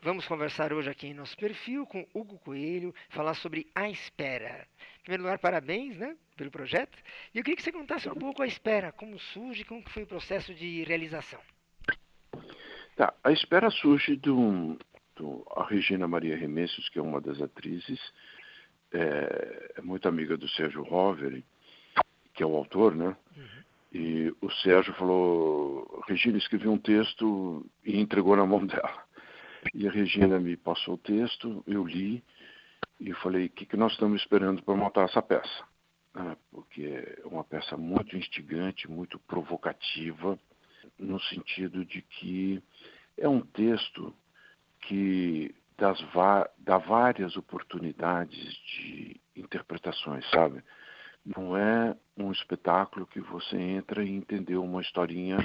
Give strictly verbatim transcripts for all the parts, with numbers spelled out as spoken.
Vamos conversar hoje aqui em nosso perfil com Hugo Coelho, falar sobre A Espera. Em primeiro lugar, parabéns, né, pelo projeto. E eu queria que você contasse um pouco A Espera, como surge, como foi o processo de realização. Tá, a espera surge de um, do, a Regina Maria Remessos, que é uma das atrizes, é, é muito amiga do Sérgio Roveri, que é o autor, né? Uhum. E o Sérgio falou, Regina, escrevi um texto e entregou na mão dela. E a Regina me passou o texto, eu li e falei, o que, que nós estamos esperando para montar essa peça? Ah, porque é uma peça muito instigante, muito provocativa, no sentido de que é um texto que das dá várias oportunidades de interpretações, sabe? Não é um espetáculo que você entra e entendeu uma historinha,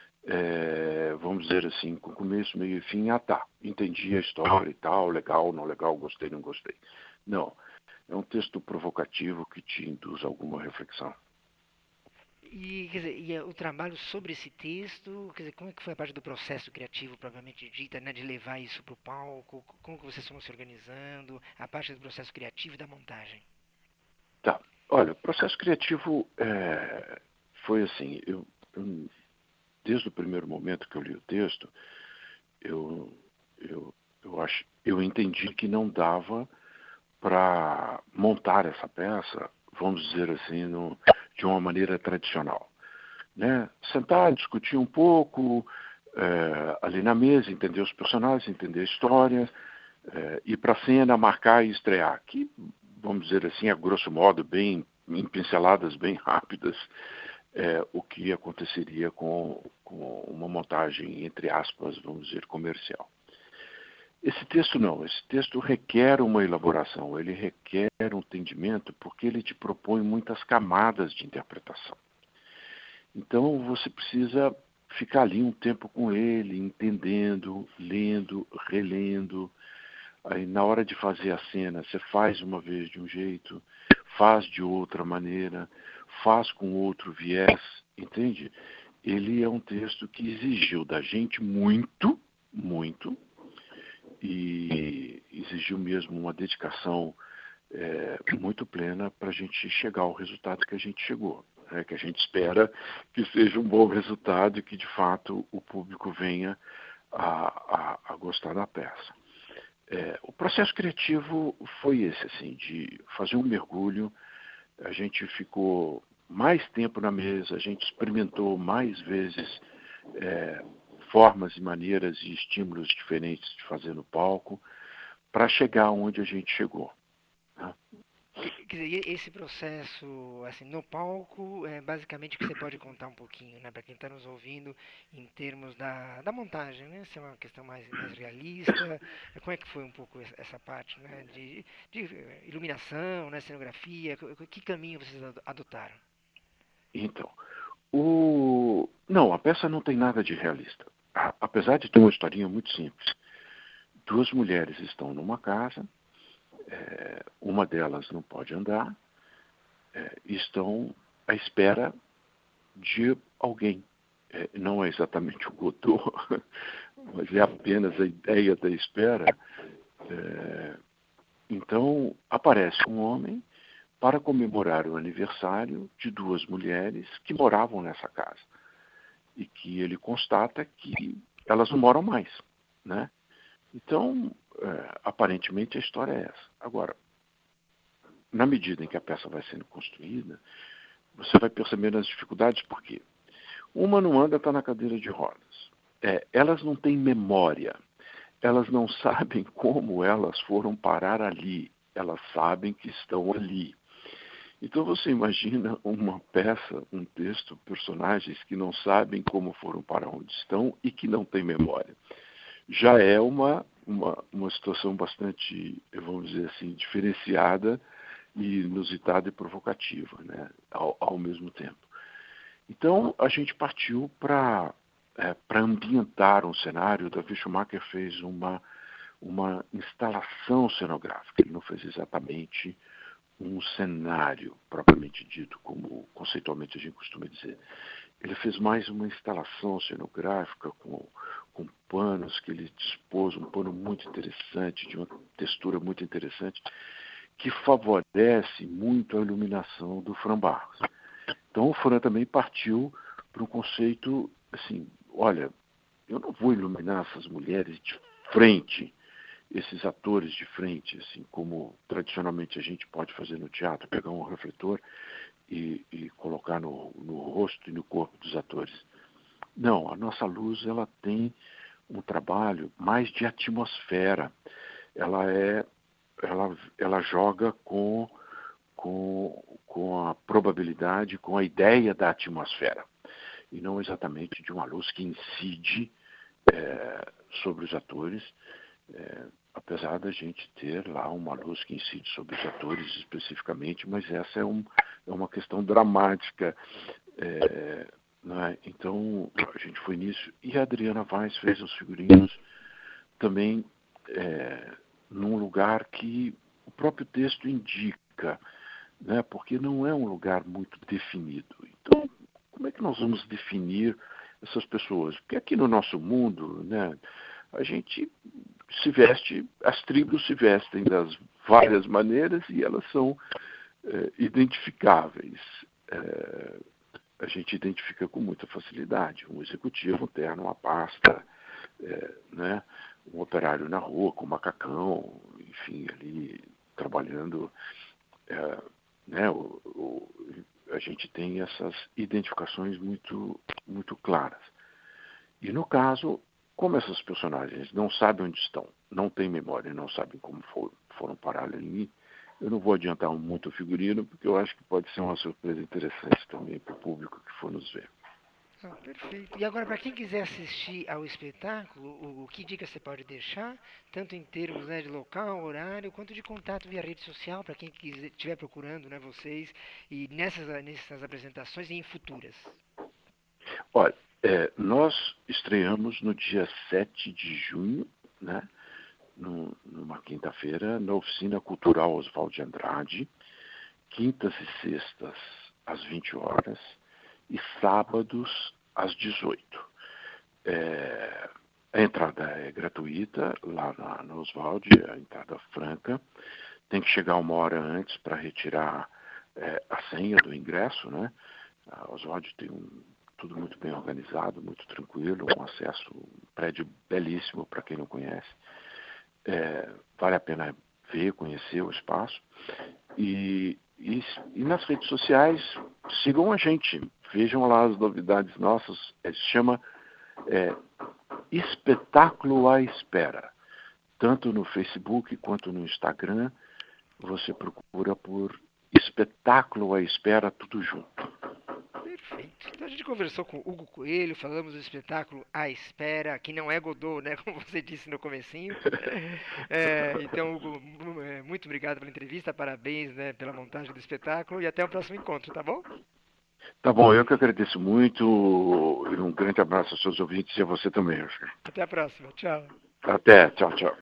é, vamos dizer assim, com começo, meio e fim, ah tá, entendi a história e tal, legal, não legal, gostei, não gostei. Não, é um texto provocativo que te induz a alguma reflexão. E, quer dizer, e é, o trabalho sobre esse texto, quer dizer, como é que foi a parte do processo criativo propriamente dita, né, de levar isso para o palco, como que vocês estão se organizando, a parte do processo criativo e da montagem? Tá, olha, o processo criativo é, foi assim, eu, eu, desde o primeiro momento que eu li o texto, eu, eu, eu, acho, eu entendi que não dava para montar essa peça, vamos dizer assim, no, de uma maneira tradicional. Né? Sentar, discutir um pouco, é, ali na mesa, entender os personagens, entender a história, é, ir para a cena, marcar e estrear. Que, vamos dizer assim, a grosso modo, bem, em pinceladas bem rápidas, é, o que aconteceria com, com uma montagem, entre aspas, vamos dizer, comercial. Esse texto não, esse texto requer uma elaboração, ele requer um entendimento, porque ele te propõe muitas camadas de interpretação. Então você precisa ficar ali um tempo com ele, entendendo, lendo, relendo. Aí na hora de fazer a cena, você faz uma vez de um jeito, faz de outra maneira, faz com outro viés, entende? Ele é um texto que exigiu da gente muito, muito, e exigiu mesmo uma dedicação é, muito plena para a gente chegar ao resultado que a gente chegou. Né? Que a gente espera que seja um bom resultado e que, de fato, o público venha a, a, a gostar da peça. É, o processo criativo foi esse, assim, de fazer um mergulho. A gente ficou mais tempo na mesa, a gente experimentou mais vezes é, formas e maneiras e estímulos diferentes de fazer no palco para chegar onde a gente chegou. Né? Quer dizer, esse processo, assim, no palco, é basicamente o que você pode contar um pouquinho, né, para quem está nos ouvindo, em termos da, da montagem, né, se é uma questão mais, mais realista, como é que foi um pouco essa parte, né, de, de iluminação, né, cenografia, que caminho vocês adotaram? Então, o... não, a peça não tem nada de realista. A, apesar de ter uma historinha muito simples. Duas mulheres estão numa casa, é, uma delas não pode andar, é, e estão à espera de alguém. É, não é exatamente o Godot, mas é apenas a ideia da espera. É, então, aparece um homem para comemorar o aniversário de duas mulheres que moravam nessa casa. E que ele constata que elas não moram mais. Né? Então, é, aparentemente a história é essa. Agora, na medida em que a peça vai sendo construída, você vai percebendo as dificuldades, por quê? Uma não anda, está na cadeira de rodas. É, elas não têm memória. Elas não sabem como elas foram parar ali. Elas sabem que estão ali. Então você imagina uma peça, um texto, personagens que não sabem como foram para onde estão e que não têm memória. Já é uma, uma, uma situação bastante, vamos dizer assim, diferenciada e inusitada e provocativa, né, ao, ao mesmo tempo. Então, a gente partiu para é, para ambientar um cenário. O Davi Schumacher fez uma, uma instalação cenográfica. Ele não fez exatamente um cenário, propriamente dito, como conceitualmente a gente costuma dizer. ele fez mais uma instalação cenográfica com, com panos que ele dispôs, um pano muito interessante, de uma textura muito interessante, que favorece muito a iluminação do Fran Barros. Então o Fran também partiu para um conceito assim, olha, eu não vou iluminar essas mulheres de frente, esses atores de frente, assim como tradicionalmente a gente pode fazer no teatro, pegar um refletor e, e colocar no, no rosto e no corpo dos atores. Não, a nossa luz ela tem um trabalho mais de atmosfera. Ela é, ela, ela joga com, com, com a probabilidade, com a ideia da atmosfera, e não exatamente de uma luz que incide é, sobre os atores, é, apesar da gente ter lá uma luz que incide sobre os atores especificamente, mas essa é, um, é uma questão dramática. É, né? Então, a gente foi nisso. E a Adriana Vaz fez os figurinos também é, num lugar que o próprio texto indica, né? Porque não é um lugar muito definido. Então, como é que nós vamos definir essas pessoas? Porque aqui no nosso mundo, né, a gente se veste, as tribos se vestem das várias maneiras e elas são é, identificáveis. É, a gente identifica com muita facilidade um executivo, um terno, uma pasta, é, né, um operário na rua com macacão, enfim, ali trabalhando. É, né, o, o, a gente tem essas identificações muito, muito claras. E no caso, como essas personagens não sabem onde estão, não têm memória, não sabem como for, foram parar ali, eu não vou adiantar muito o figurino, porque eu acho que pode ser uma surpresa interessante também para o público que for nos ver. Ah, perfeito. E agora, para quem quiser assistir ao espetáculo, o, o que dica você pode deixar, tanto em termos, né, de local, horário, quanto de contato via rede social, para quem estiver procurando, né, vocês, e nessas, nessas apresentações e em futuras? Olha, é, nós estreamos no dia sete de junho, né, no, numa quinta-feira, na Oficina Cultural Oswald de Andrade, quintas e sextas às vinte horas e sábados às dezoito. É, a entrada é gratuita lá na, na Oswald, a entrada franca. Tem que chegar uma hora antes para retirar é, a senha do ingresso, né? A Oswald tem um, tudo muito bem organizado, muito tranquilo, um acesso, um prédio belíssimo para quem não conhece. É, vale a pena ver, conhecer o espaço. E, e, e nas redes sociais, sigam a gente, vejam lá as novidades nossas. É, se chama é, Espetáculo à Espera. Tanto no Facebook quanto no Instagram, você procura por Espetáculo à Espera, tudo junto. Perfeito. Então a gente conversou com o Hugo Coelho, falamos do espetáculo À Espera, que não é Godot, né? Como você disse no comecinho. É, então, Hugo, muito obrigado pela entrevista, parabéns, né, pela montagem do espetáculo e até o próximo encontro, tá bom? Tá bom, eu que agradeço muito e um grande abraço aos seus ouvintes e a você também, Oscar. Até a próxima, tchau. Até, tchau, tchau.